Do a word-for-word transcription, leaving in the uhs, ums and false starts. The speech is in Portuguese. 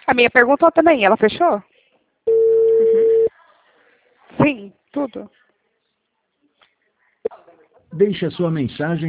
A minha perguntou também, ela fechou? Uhum. Sim, tudo. Deixe a sua mensagem